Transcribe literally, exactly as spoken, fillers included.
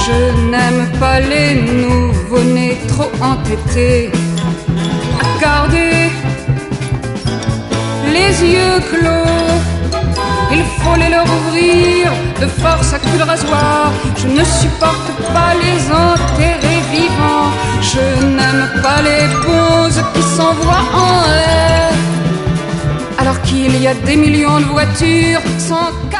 Je n'aime pas les nouveau-nés trop entêtés à garder les yeux clos. Il faut les leur ouvrir de force à coups de rasoir. Je ne supporte pas les enterrer vivants. Je n'aime pas les bonzes qui s'envoient en l'air alors qu'il y a des millions de voitures sans